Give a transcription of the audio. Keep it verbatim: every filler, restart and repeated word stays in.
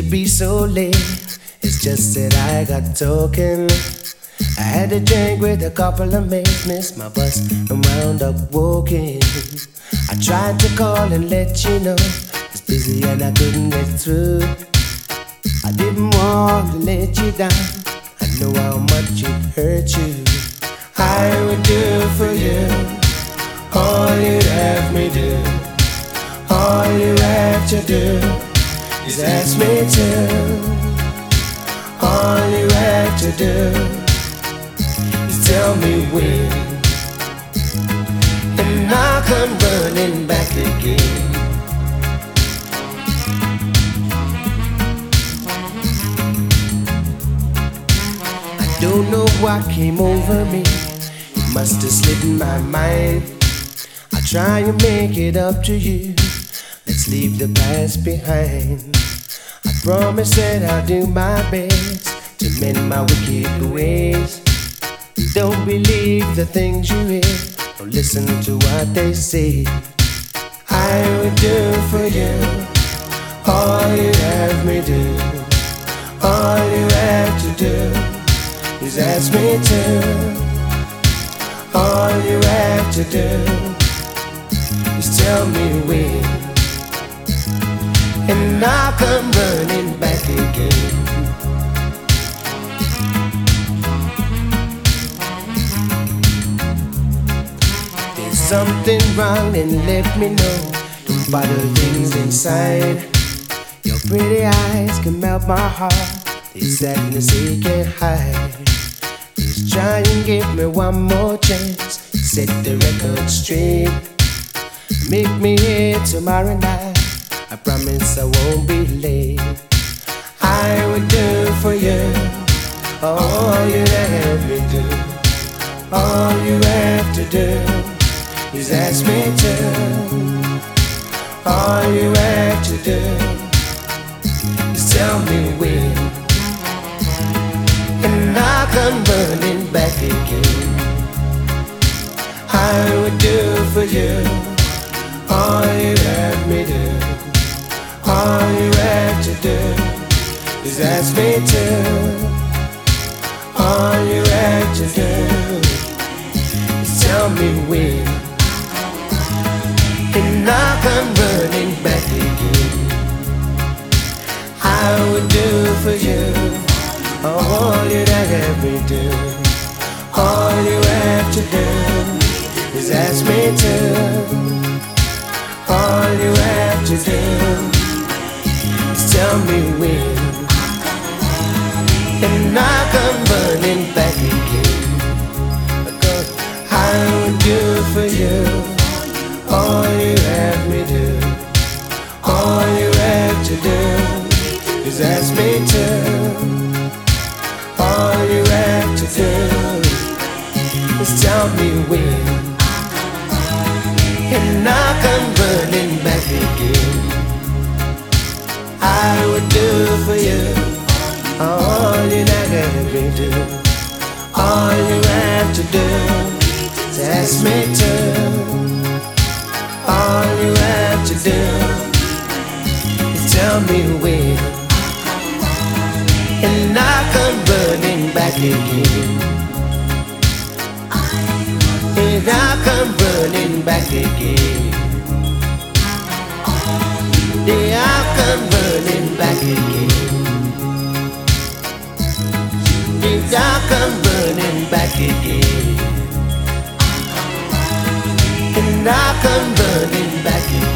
be so late. It's just that I got talking. I had a drink with a couple of mates, missed my bus and wound up walking. I tried to call and let you know it's busy and I couldn't get through. I didn't want to let you down. I know how much it hurt you. I would do for you all you'd have me do. All you have to do is ask me to. All you have to do is tell me when, and I'll come running back again. I don't know what came over me. It must have slipped in my mind. I'll try and make it up to you. Let's leave the past behind. I promise that I'll do my best to mend my wicked ways. Don't believe the things you hear, or listen to what they say. I would do for you all you have me do. All you have to do is ask me to. All you have to do is tell me when, and I'll come running back again. There's something wrong, and let me know. Don't bother things inside. Your pretty eyes can melt my heart. This sadness they can't hide. Just try and give me one more chance. Set the record straight. Make me here tomorrow night. I promise I won't be late. I would do for you all you have me do. All you have to do is ask me to. All you have to do is tell me when, and I'll come running back again. I would do for you all you have me do. All you have to do is ask me to. All you have to do is tell me when, and I'll come running back again. I would do for you all you have me do. All you have to do is ask me to. All you have to do is tell me when, and I'll come running back again. Because I would do for you all you have me do. All you have to do is ask me to. All you have to do is tell me when, and I'll come running back again. I would do for you all you have me do. All you have to do is ask me to. All you have to do is tell me when, and I'll come running back again. And I'll come running back again. Yeah, I'll come running back again. Yeah, I'll come running back again. And I'll come running back again.